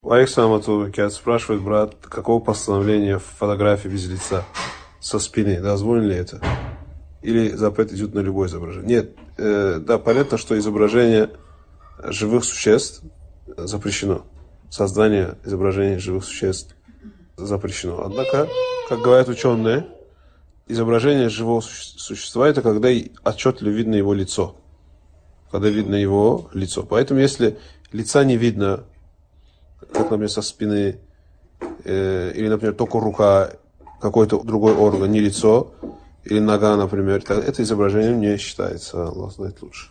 Александр спрашивает, брат, какого постановления фотографии без лица со спины? Дозволено ли это? Или запрет идет на любое изображение? Нет, да, понятно, что изображение живых существ запрещено. Создание изображений живых существ запрещено. Однако, как говорят ученые, изображение живого существа — это когда отчетливо видно его лицо. Когда видно его лицо. Поэтому, если лица не видно, как, например, со спины, или, например, только рука, какой-то другой орган, не лицо, или нога, например, это изображение не считается. Аллах знает лучше.